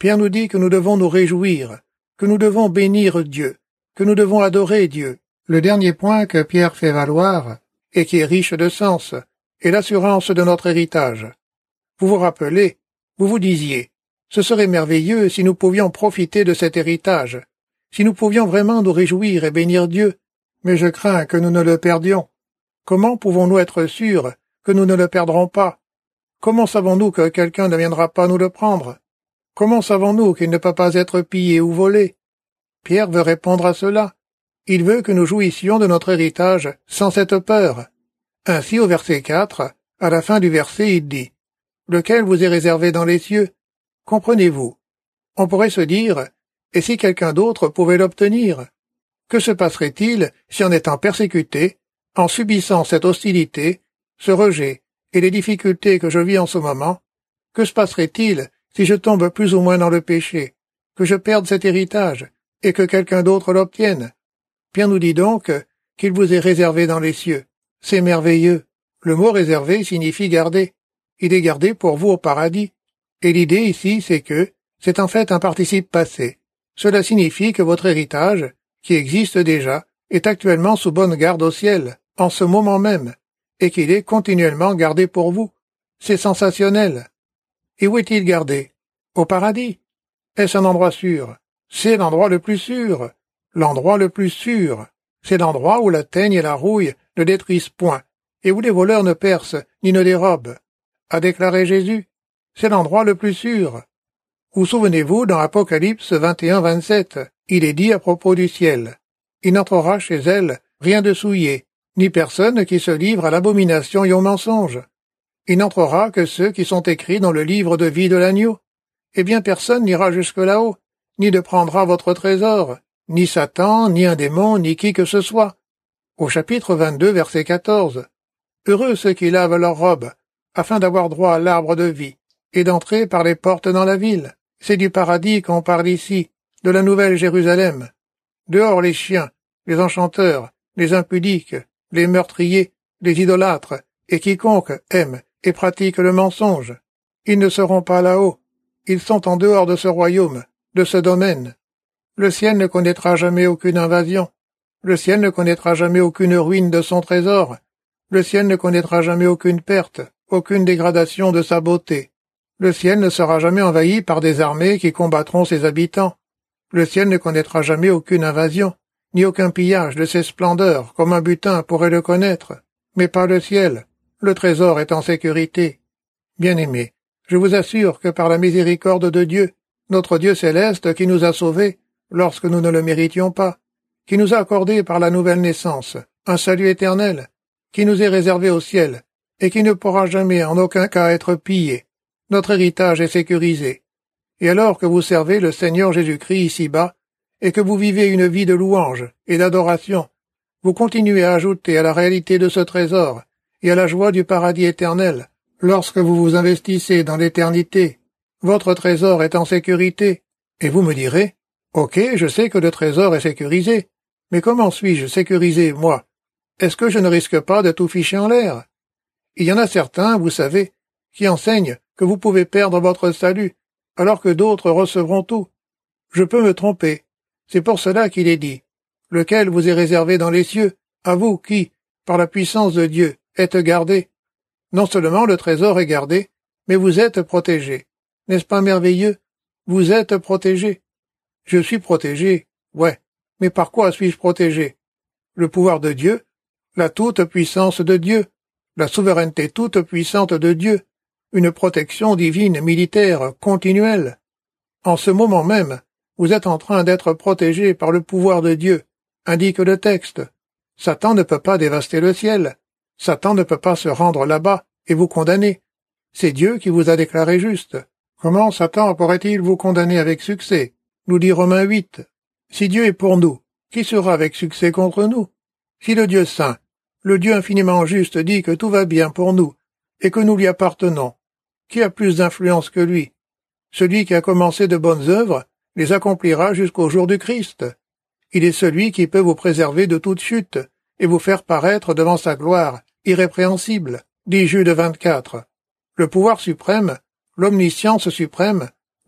Pierre nous dit que nous devons nous réjouir, que nous devons bénir Dieu, que nous devons adorer Dieu. Le dernier point que Pierre fait valoir, et qui est riche de sens, est l'assurance de notre héritage. Vous vous rappelez, vous vous disiez, ce serait merveilleux si nous pouvions profiter de cet héritage, si nous pouvions vraiment nous réjouir et bénir Dieu, mais je crains que nous ne le perdions. Comment pouvons-nous être sûrs que nous ne le perdrons pas? Comment savons-nous que quelqu'un ne viendra pas nous le prendre? Comment savons-nous qu'il ne peut pas être pillé ou volé? Pierre veut répondre à cela. Il veut que nous jouissions de notre héritage sans cette peur. Ainsi, au verset 4, à la fin du verset, il dit « Lequel vous est réservé dans les cieux ?» Comprenez-vous? On pourrait se dire « Et si quelqu'un d'autre pouvait l'obtenir? Que se passerait-il si en étant persécuté, en subissant cette hostilité, ce rejet et les difficultés que je vis en ce moment, que se passerait-il si je tombe plus ou moins dans le péché, que je perde cet héritage et que quelqu'un d'autre l'obtienne? Pierre nous dit donc qu'il vous est réservé dans les cieux. C'est merveilleux. Le mot réservé signifie garder. Il est gardé pour vous au paradis. Et l'idée ici, c'est que c'est en fait un participe passé. Cela signifie que votre héritage, qui existe déjà, est actuellement sous bonne garde au ciel, en ce moment même, et qu'il est continuellement gardé pour vous. C'est sensationnel. Et où est-il gardé? Au paradis. Est-ce un endroit sûr? C'est l'endroit le plus sûr. L'endroit le plus sûr. C'est l'endroit où la teigne et la rouille ne détruisent point, et où les voleurs ne percent ni ne dérobent. A déclaré Jésus. C'est l'endroit le plus sûr. Vous souvenez-vous, dans Apocalypse 21-27, il est dit à propos du ciel. Il n'entrera chez elle rien de souillé, ni personne qui se livre à l'abomination et au mensonge. Il n'entrera que ceux qui sont écrits dans le livre de vie de l'agneau. Eh bien, personne n'ira jusque là-haut, ni ne prendra votre trésor, ni Satan, ni un démon, ni qui que ce soit. Au chapitre 22, verset 14. Heureux ceux qui lavent leurs robes, afin d'avoir droit à l'arbre de vie, et d'entrer par les portes dans la ville. C'est du paradis qu'on parle ici, de la nouvelle Jérusalem. Dehors les chiens, les enchanteurs, les impudiques, les meurtriers, les idolâtres, et quiconque aime et pratique le mensonge. Ils ne seront pas là-haut. Ils sont en dehors de ce royaume, de ce domaine. Le ciel ne connaîtra jamais aucune invasion. Le ciel ne connaîtra jamais aucune ruine de son trésor. Le ciel ne connaîtra jamais aucune perte, aucune dégradation de sa beauté. Le ciel ne sera jamais envahi par des armées qui combattront ses habitants. Le ciel ne connaîtra jamais aucune invasion, ni aucun pillage de ses splendeurs, comme un butin pourrait le connaître. Mais pas le ciel. Le trésor est en sécurité. Bien-aimés, je vous assure que par la miséricorde de Dieu, notre Dieu céleste qui nous a sauvés, lorsque nous ne le méritions pas, qui nous a accordé par la nouvelle naissance un salut éternel, qui nous est réservé au ciel, et qui ne pourra jamais en aucun cas être pillé, notre héritage est sécurisé. Et alors que vous servez le Seigneur Jésus-Christ ici-bas, et que vous vivez une vie de louange et d'adoration, vous continuez à ajouter à la réalité de ce trésor et à la joie du paradis éternel, lorsque vous vous investissez dans l'éternité. Votre trésor est en sécurité. Et vous me direz, « Ok, je sais que le trésor est sécurisé, mais comment suis-je sécurisé, moi? Est-ce que je ne risque pas de tout ficher en l'air? » Il y en a certains, vous savez, qui enseignent que vous pouvez perdre votre salut, alors que d'autres recevront tout. Je peux me tromper. C'est pour cela qu'il est dit, « Lequel vous est réservé dans les cieux, à vous qui, par la puissance de Dieu, êtes gardés. » Non seulement le trésor est gardé, mais vous êtes protégés. N'est-ce pas merveilleux? Vous êtes protégés. Je suis protégé, ouais, mais par quoi suis-je protégé? Le pouvoir de Dieu, la toute-puissance de Dieu, la souveraineté toute-puissante de Dieu, une protection divine militaire continuelle. En ce moment même, vous êtes en train d'être protégé par le pouvoir de Dieu, indique le texte. Satan ne peut pas dévaster le ciel. Satan ne peut pas se rendre là-bas et vous condamner. C'est Dieu qui vous a déclaré juste. Comment Satan pourrait-il vous condamner avec succès? Nous dit Romains 8. Si Dieu est pour nous, qui sera avec succès contre nous? Si le Dieu saint, le Dieu infiniment juste dit que tout va bien pour nous et que nous lui appartenons, qui a plus d'influence que lui? Celui qui a commencé de bonnes œuvres les accomplira jusqu'au jour du Christ. Il est celui qui peut vous préserver de toute chute et vous faire paraître devant sa gloire irrépréhensible, dit Jude 24. Le pouvoir suprême, l'omniscience suprême,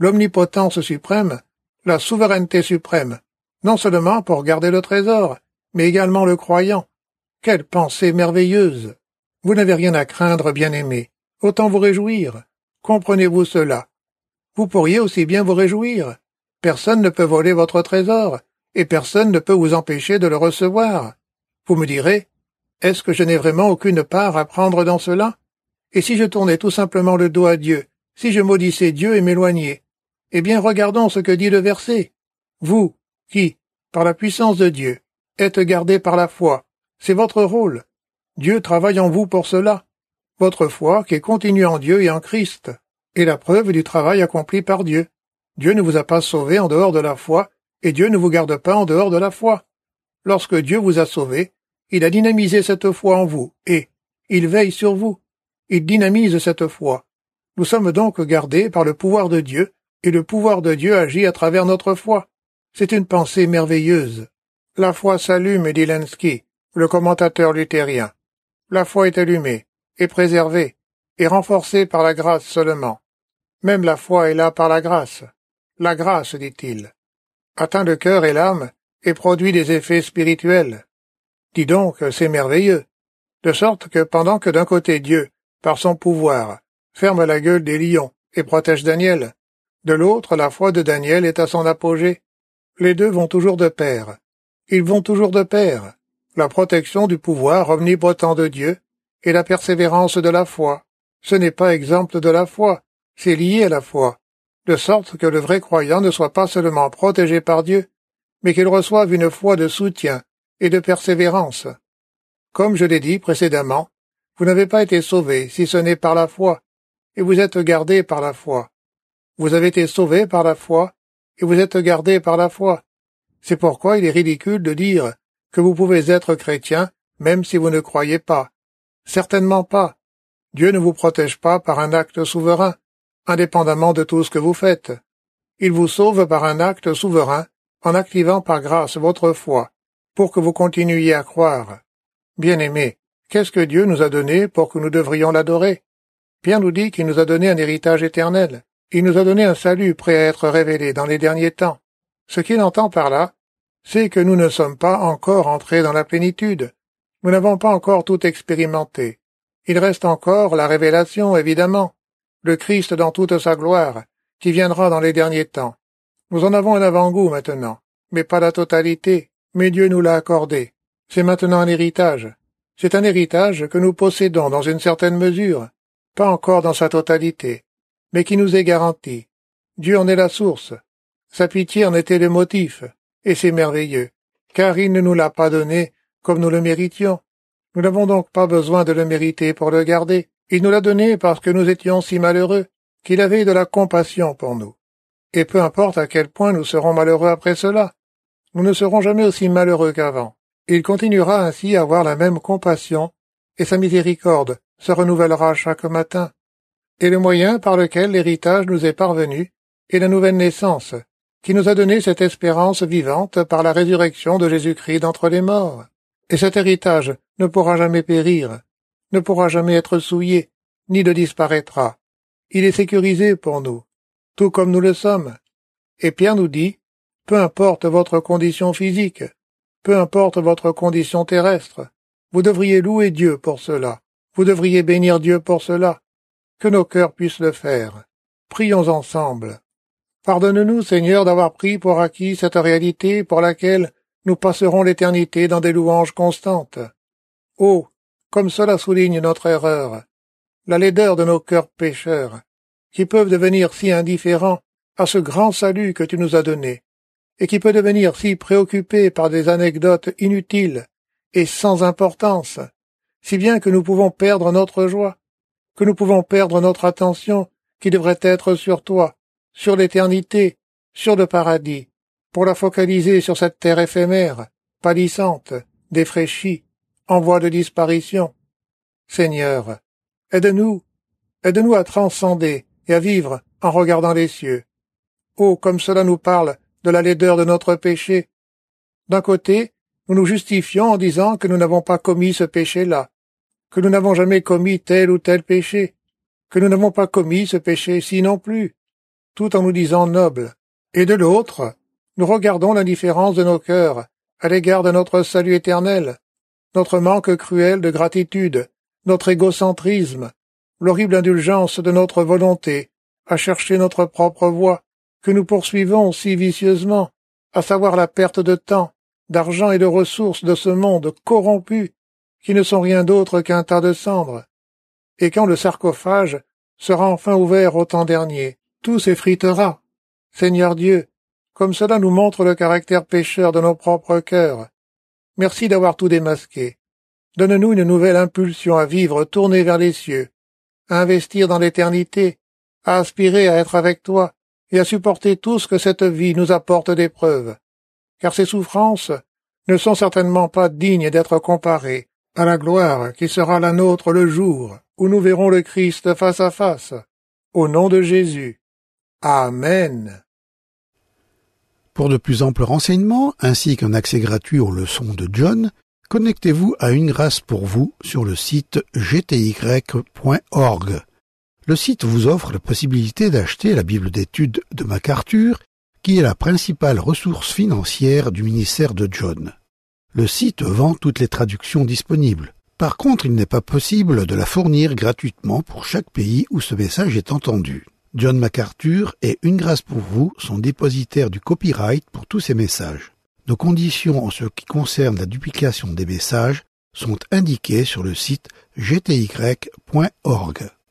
l'omnipotence suprême, la souveraineté suprême, non seulement pour garder le trésor, mais également le croyant. Quelle pensée merveilleuse! Vous n'avez rien à craindre, bien-aimé. Autant vous réjouir. Comprenez-vous cela? Vous pourriez aussi bien vous réjouir. Personne ne peut voler votre trésor, et personne ne peut vous empêcher de le recevoir. Vous me direz, est-ce que je n'ai vraiment aucune part à prendre dans cela? Et si je tournais tout simplement le dos à Dieu, si je maudissais Dieu et m'éloignais? Eh bien, regardons ce que dit le verset. Vous, qui, par la puissance de Dieu, êtes gardés par la foi, c'est votre rôle. Dieu travaille en vous pour cela. Votre foi qui est continue en Dieu et en Christ est la preuve du travail accompli par Dieu. Dieu ne vous a pas sauvé en dehors de la foi, et Dieu ne vous garde pas en dehors de la foi. Lorsque Dieu vous a sauvé, il a dynamisé cette foi en vous, et il veille sur vous. Il dynamise cette foi. Nous sommes donc gardés par le pouvoir de Dieu, et le pouvoir de Dieu agit à travers notre foi. C'est une pensée merveilleuse. La foi s'allume, dit Lenski, le commentateur luthérien. La foi est allumée, est préservée, est renforcée par la grâce seulement. Même la foi est là par la grâce. La grâce, dit-il, atteint le cœur et l'âme et produit des effets spirituels. Dis donc, c'est merveilleux. De sorte que pendant que d'un côté Dieu, par son pouvoir, ferme la gueule des lions et protège Daniel, de l'autre la foi de Daniel est à son apogée. Les deux vont toujours de pair. Ils vont toujours de pair. La protection du pouvoir omnipotent de Dieu et la persévérance de la foi. Ce n'est pas exemple de la foi, c'est lié à la foi, de sorte que le vrai croyant ne soit pas seulement protégé par Dieu, mais qu'il reçoive une foi de soutien et de persévérance. Comme je l'ai dit précédemment, vous n'avez pas été sauvés si ce n'est par la foi, et vous êtes gardés par la foi. Vous avez été sauvés par la foi, et vous êtes gardés par la foi. C'est pourquoi il est ridicule de dire que vous pouvez être chrétien même si vous ne croyez pas. Certainement pas. Dieu ne vous protège pas par un acte souverain, indépendamment de tout ce que vous faites. Il vous sauve par un acte souverain, en activant par grâce votre foi, pour que vous continuiez à croire. Bien-aimés, qu'est-ce que Dieu nous a donné pour que nous devrions l'adorer? Pierre nous dit qu'il nous a donné un héritage éternel. Il nous a donné un salut prêt à être révélé dans les derniers temps. Ce qu'il entend par là, c'est que nous ne sommes pas encore entrés dans la plénitude. Nous n'avons pas encore tout expérimenté. Il reste encore la révélation, évidemment, le Christ dans toute sa gloire, qui viendra dans les derniers temps. Nous en avons un avant-goût maintenant, mais pas la totalité, mais Dieu nous l'a accordé. C'est maintenant un héritage. C'est un héritage que nous possédons dans une certaine mesure, pas encore dans sa totalité, mais qui nous est garanti. Dieu en est la source. Sa pitié en était le motif, et c'est merveilleux, car il ne nous l'a pas donné comme nous le méritions. Nous n'avons donc pas besoin de le mériter pour le garder. Il nous l'a donné parce que nous étions si malheureux, qu'il avait de la compassion pour nous. Et peu importe à quel point nous serons malheureux après cela, nous ne serons jamais aussi malheureux qu'avant. Il continuera ainsi à avoir la même compassion, et sa miséricorde se renouvellera chaque matin. Et le moyen par lequel l'héritage nous est parvenu est la nouvelle naissance, qui nous a donné cette espérance vivante par la résurrection de Jésus-Christ d'entre les morts. Et cet héritage ne pourra jamais périr, ne pourra jamais être souillé, ni ne disparaîtra. Il est sécurisé pour nous, tout comme nous le sommes. Et Pierre nous dit, peu importe votre condition physique, peu importe votre condition terrestre, vous devriez louer Dieu pour cela, vous devriez bénir Dieu pour cela, que nos cœurs puissent le faire. Prions ensemble. Pardonne-nous, Seigneur, d'avoir pris pour acquis cette réalité pour laquelle nous passerons l'éternité dans des louanges constantes. Oh, comme cela souligne notre erreur, la laideur de nos cœurs pécheurs, qui peuvent devenir si indifférents à ce grand salut que tu nous as donné, et qui peut devenir si préoccupés par des anecdotes inutiles et sans importance, si bien que nous pouvons perdre notre joie, que nous pouvons perdre notre attention qui devrait être sur toi, sur l'éternité, sur le paradis, pour la focaliser sur cette terre éphémère, pâlissante, défraîchie, en voie de disparition. Seigneur, aide-nous à transcender et à vivre en regardant les cieux. Oh, comme cela nous parle de la laideur de notre péché. D'un côté, nous nous justifions en disant que nous n'avons pas commis ce péché-là, que nous n'avons jamais commis tel ou tel péché, que nous n'avons pas commis ce péché-ci non plus. tout en nous disant nobles, et de l'autre, nous regardons l'indifférence de nos cœurs à l'égard de notre salut éternel, notre manque cruel de gratitude, notre égocentrisme, l'horrible indulgence de notre volonté à chercher notre propre voie, que nous poursuivons si vicieusement, à savoir la perte de temps, d'argent et de ressources de ce monde corrompu, qui ne sont rien d'autre qu'un tas de cendres. Et quand le sarcophage sera enfin ouvert au temps dernier, tout s'effritera. Seigneur Dieu, comme cela nous montre le caractère pécheur de nos propres cœurs. Merci d'avoir tout démasqué. Donne-nous une nouvelle impulsion à vivre tournée vers les cieux, à investir dans l'éternité, à aspirer à être avec toi et à supporter tout ce que cette vie nous apporte d'épreuves. Car ces souffrances ne sont certainement pas dignes d'être comparées à la gloire qui sera la nôtre le jour où nous verrons le Christ face à face. Au nom de Jésus. Amen. Pour de plus amples renseignements, ainsi qu'un accès gratuit aux leçons de John, connectez-vous à Une Grâce pour vous sur le site gty.org. Le site vous offre la possibilité d'acheter la Bible d'études de MacArthur, qui est la principale ressource financière du ministère de John. Le site vend toutes les traductions disponibles. Par contre, il n'est pas possible de la fournir gratuitement pour chaque pays où ce message est entendu. John MacArthur et Une Grâce pour vous sont dépositaires du copyright pour tous ces messages. Nos conditions en ce qui concerne la duplication des messages sont indiquées sur le site gty.org.